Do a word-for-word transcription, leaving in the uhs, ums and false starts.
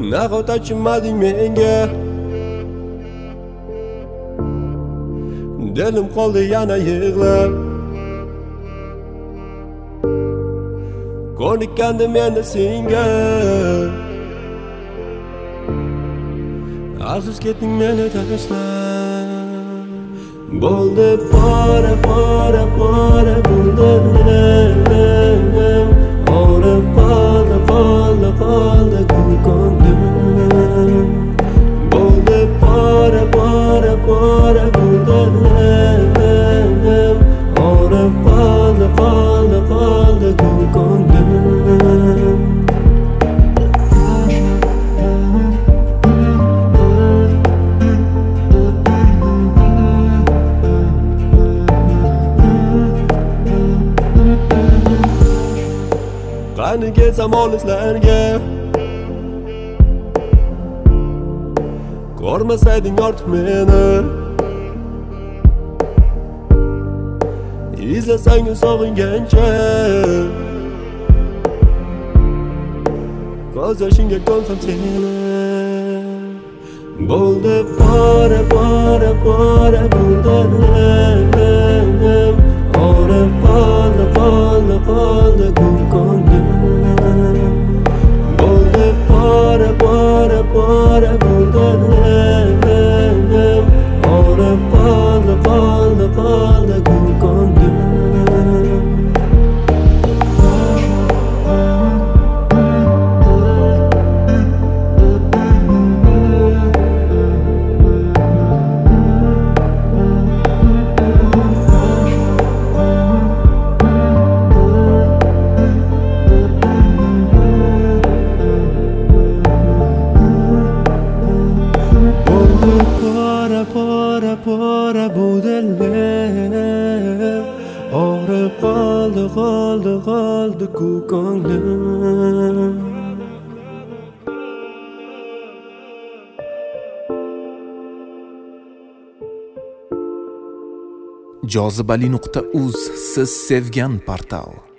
nahot achinmading menga. Dilim qoldi yana yig'lab, ko'nikkandim endi senga. Afsus ketding meni tashlab. Bo'ldi pora pora pora bo'ldi. Og'rib qoldi qoldi qoldi ko'nglim. Bo'ldi pora pora pora bo'ldi. Og'rib qoldi qoldi qoldi ko'nglim. Qani kelsam olislarga, ko'rmasayding ortiq meni. Izlasang sog'ingancha, ko'z yoshingga ko'nsam seni. Bo'ldi pora pora pora bo'ldi. Og'rib qoldi qoldi qoldi ko'nglim. Bo'ldi pora pora pora bo'ldi. Og'rib qoldi qoldi qoldi ko'nglim. Pora pora bu dilim, og'rib qoldi qoldi qoldi ko'nglim. jozibali nuqta uz siz sevgan portal.